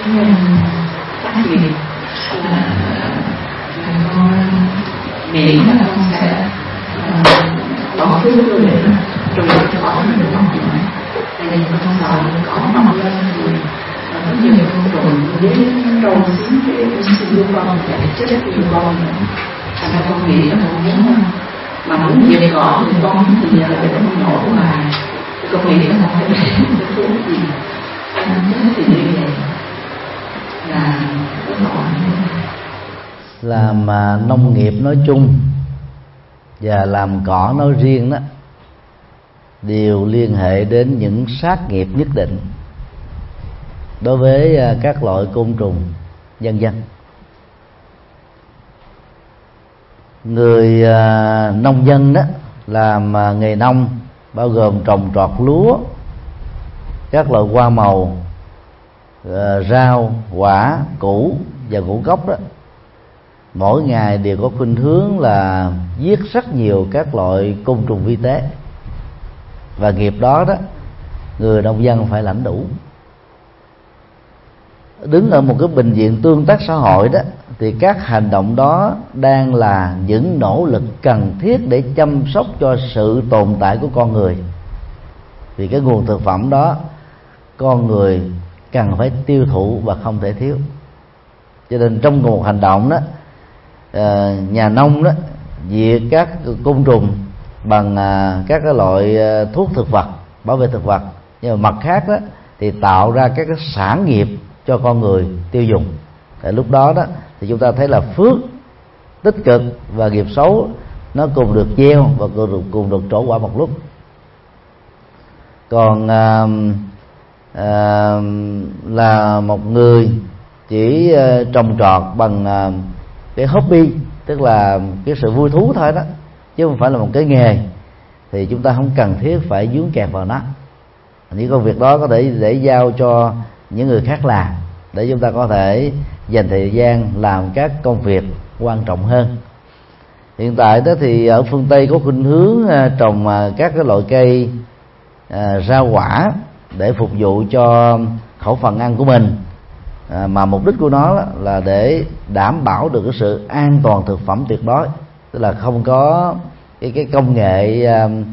tác nghiệp là con miễn là con sẽ bỏ cái người rồi cho bỏ mình không phải tại vì con sợ cỏ mọc lên thì rất nhiều con trùng với trâu xuống cái sinh con chạy chết nhiều con nữa. Thành ra con nghĩ là con muốn mà muốn về cỏ thì con thì giờ để con nổ mà con nghĩ là con phải để cái thứ gì ăn chết thì như vậy là rất làm nông nghiệp nói chung và làm cỏ nói riêng đó đều liên hệ đến những sát nghiệp nhất định đối với các loại côn trùng vân vân. Người nông dân đó làm nghề nông bao gồm trồng trọt lúa, các loại hoa màu, rau, quả, củ và ngũ cốc đó, mỗi ngày đều có khuynh hướng là giết rất nhiều các loại côn trùng vi tế, và nghiệp đó đó người nông dân phải lãnh đủ. Đứng ở một cái bình diện tương tác xã hội đó thì các hành động đó đang là những nỗ lực cần thiết để chăm sóc cho sự tồn tại của con người, vì cái nguồn thực phẩm đó con người cần phải tiêu thụ và không thể thiếu. Cho nên trong một hành động đó, nhà nông đó diệt các côn trùng bằng các cái loại thuốc thực vật, bảo vệ thực vật, nhưng mà mặt khác đó thì tạo ra các cái sản nghiệp cho con người tiêu dùng. Tại lúc đó đó thì chúng ta thấy là phước tích cực và nghiệp xấu nó cùng được gieo và cùng được trổ quả một lúc. Còn là một người chỉ trồng trọt bằng cái hobby, tức là cái sự vui thú thôi đó, chứ không phải là một cái nghề, thì chúng ta không cần thiết phải dướng kẹt vào nó. Những công việc đó có thể để giao cho những người khác làm, để chúng ta có thể dành thời gian làm các công việc quan trọng hơn. Hiện tại đó thì ở phương Tây có khuynh hướng trồng các cái loại cây rau quả để phục vụ cho khẩu phần ăn của mình, mà mục đích của nó là để đảm bảo được cái sự an toàn thực phẩm tuyệt đối, tức là không có cái công nghệ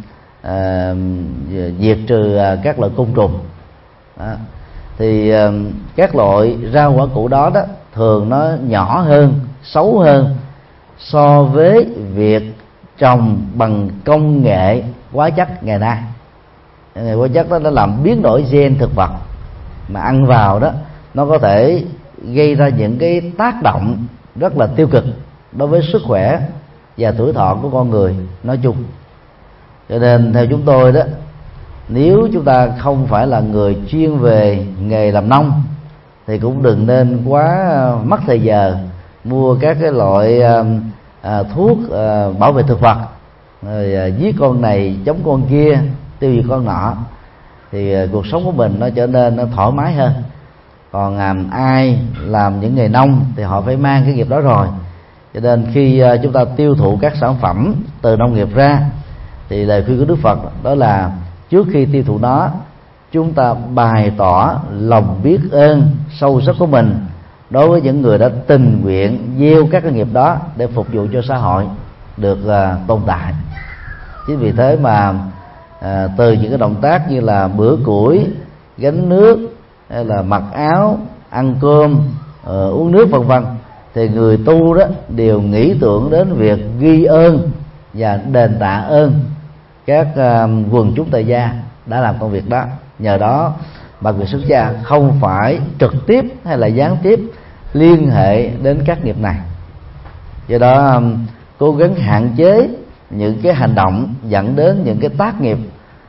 diệt trừ các loại côn trùng đó. Thì các loại rau quả củ đó đó thường nó nhỏ hơn, xấu hơn so với việc trồng bằng công nghệ hóa chất ngày nay. Ngày hóa chất đó nó làm biến đổi gen thực vật, mà ăn vào đó nó có thể gây ra những cái tác động rất là tiêu cực đối với sức khỏe và tuổi thọ của con người nói chung. Cho nên theo chúng tôi đó, nếu chúng ta không phải là người chuyên về nghề làm nông thì cũng đừng nên quá mất thời giờ mua các cái loại thuốc bảo vệ thực vật, rồi giết con này chống con kia, tiêu diệt con nọ, thì cuộc sống của mình nó trở nên nó thoải mái hơn. Còn ai làm những nghề nông thì họ phải mang cái nghiệp đó rồi. Cho nên khi chúng ta tiêu thụ các sản phẩm từ nông nghiệp ra thì lời khuyên của Đức Phật đó là trước khi tiêu thụ nó, chúng ta bày tỏ lòng biết ơn sâu sắc của mình đối với những người đã tình nguyện gieo các cái nghiệp đó để phục vụ cho xã hội được tồn tại. Chính vì thế mà từ những cái động tác như là bữa củi, gánh nước, hay là mặc áo, ăn cơm, uống nước vân vân, thì người tu đó đều nghĩ tưởng đến việc ghi ơn và đền tạ ơn các quần chúng tại gia đã làm công việc đó. Nhờ đó bà người xuất gia không phải trực tiếp hay là gián tiếp liên hệ đến các nghiệp này. Do đó cố gắng hạn chế những cái hành động dẫn đến những cái tác nghiệp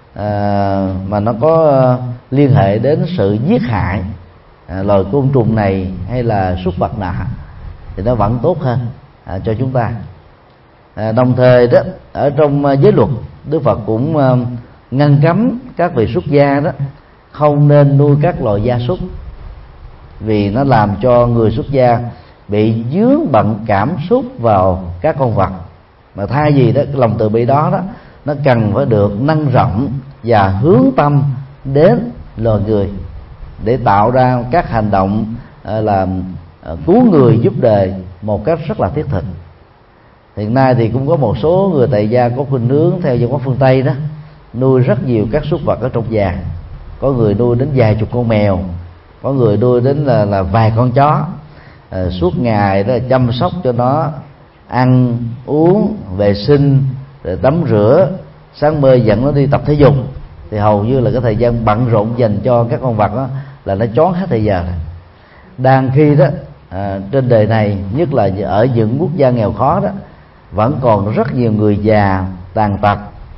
mà nó có liên hệ đến sự giết hại loài côn trùng này hay là súc vật nọ, thì nó vẫn tốt hơn cho chúng ta. Đồng thời đó, ở trong giới luật, Đức Phật cũng ngăn cấm các vị xuất gia đó không nên nuôi các loài gia súc, vì nó làm cho người xuất gia bị dướng bận cảm xúc vào các con vật. Mà thay vì đó, cái lòng từ bi đó nó cần phải được nâng rộng và hướng tâm đến loài người để tạo ra các hành động cứu người giúp đời một cách rất là thiết thực. Hiện nay thì cũng có một số người tại gia có khuynh hướng theo văn hóa phương Tây đó, nuôi rất nhiều các súc vật ở trong nhà. Có người nuôi đến vài chục con mèo, có người nuôi đến là vài con chó, suốt ngày đó chăm sóc cho nó ăn uống vệ sinh, rồi tắm rửa, sáng mơ dẫn nó đi tập thể dục. Thì hầu như là cái thời gian bận rộn dành cho các con vật đó là nó choáng hết thời giờ. Đang khi đó trên đời này, nhất là ở những quốc gia nghèo khó đó, vẫn còn rất nhiều người già tàn tật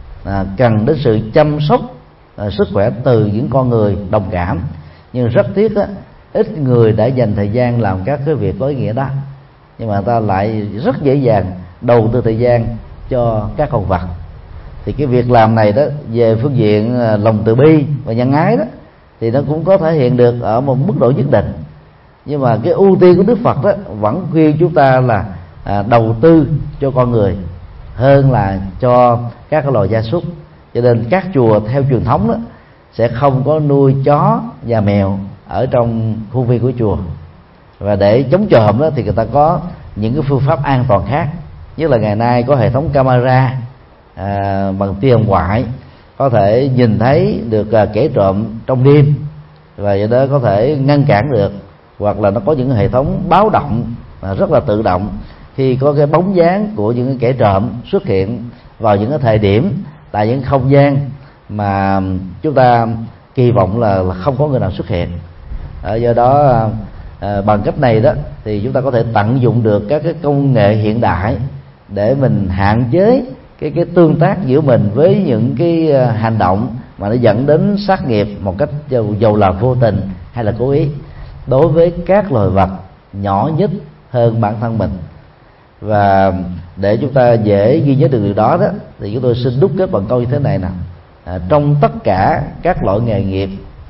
cần đến sự chăm sóc sức khỏe từ những con người đồng cảm. Nhưng rất tiếc đó, ít người đã dành thời gian làm các cái việc có ý nghĩa đó, nhưng mà ta lại rất dễ dàng đầu tư thời gian cho các con vật. Thì cái việc làm này đó, về phương diện lòng từ bi và nhân ái đó, thì nó cũng có thể hiện được ở một mức độ nhất định. Nhưng mà cái ưu tiên của Đức Phật đó vẫn khuyên chúng ta là đầu tư cho con người hơn là cho các cái loài gia súc. Cho nên các chùa theo truyền thống đó sẽ không có nuôi chó và mèo ở trong khuôn viên của chùa. Và để chống trộm đó thì người ta có những cái phương pháp an toàn khác. Nhất là ngày nay có hệ thống camera bằng tia hồng ngoại, có thể nhìn thấy được kẻ trộm trong đêm, và do đó có thể ngăn cản được. Hoặc là nó có những hệ thống báo động rất là tự động khi có cái bóng dáng của những kẻ trộm xuất hiện vào những cái thời điểm tại những không gian mà chúng ta kỳ vọng là không có người nào xuất hiện. Do đó bằng cách này đó thì chúng ta có thể tận dụng được các cái công nghệ hiện đại để mình hạn chế cái tương tác giữa mình với những cái hành động mà nó dẫn đến sát nghiệp một cách dầu là vô tình hay là cố ý đối với các loài vật nhỏ nhất hơn bản thân mình. Và để chúng ta dễ ghi nhớ được điều đó đó, thì chúng tôi xin đúc kết bằng câu như thế này nè: trong tất cả các loại nghề nghiệp,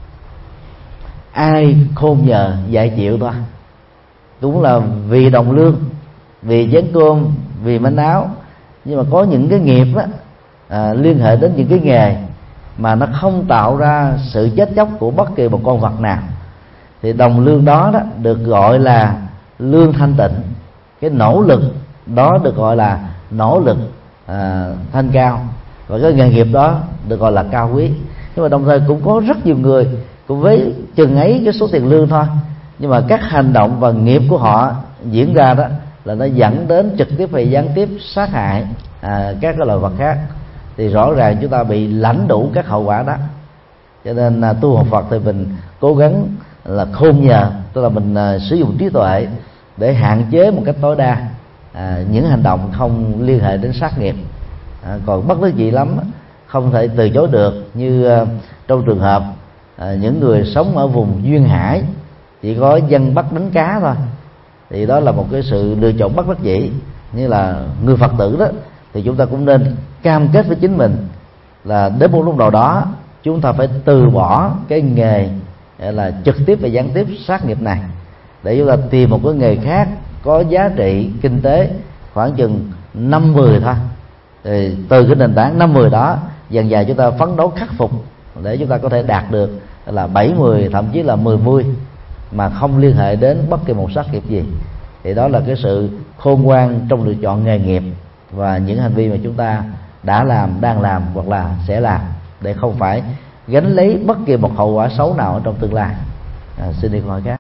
ai khôn nhờ dạy chịu thôi, cũng là vì đồng lương, vì chén cơm, vì manh áo. Nhưng mà có những cái nghiệp đó, liên hệ đến những cái nghề mà nó không tạo ra sự chết chóc của bất kỳ một con vật nào, thì đồng lương đó được gọi là lương thanh tịnh. Cái nỗ lực đó được gọi là nỗ lực thanh cao, và cái nghề nghiệp đó được gọi là cao quý. Nhưng mà đồng thời cũng có rất nhiều người cũng với chừng ấy cái số tiền lương thôi, nhưng mà các hành động và nghiệp của họ diễn ra đó là nó dẫn đến trực tiếp hay gián tiếp sát hại các cái loài vật khác, thì rõ ràng chúng ta bị lãnh đủ các hậu quả đó. Cho nên tu học Phật thì mình cố gắng là khôn nhờ, tức là mình sử dụng trí tuệ để hạn chế một cách tối đa những hành động không liên hệ đến sát nghiệp. Còn bất đắc dĩ lắm không thể từ chối được, như trong trường hợp những người sống ở vùng duyên hải chỉ có dân bắt đánh cá thôi, thì đó là một cái sự lựa chọn bất đắc dĩ. Như là người Phật tử đó thì chúng ta cũng nên cam kết với chính mình là đến một lúc nào đó chúng ta phải từ bỏ cái nghề là trực tiếp và gián tiếp sát nghiệp này, để chúng ta tìm một cái nghề khác có giá trị kinh tế khoảng chừng 5-10 thôi. Thì từ cái nền tảng 5-10 đó dần dần chúng ta phấn đấu khắc phục để chúng ta có thể đạt được là 7-10, thậm chí là 10-10 mà không liên hệ đến bất kỳ một sát nghiệp gì. Thì đó là cái sự khôn ngoan trong lựa chọn nghề nghiệp và những hành vi mà chúng ta đã làm, đang làm hoặc là sẽ làm, để không phải gánh lấy bất kỳ một hậu quả xấu nào ở trong tương lai. Xin đi câu hỏi khác.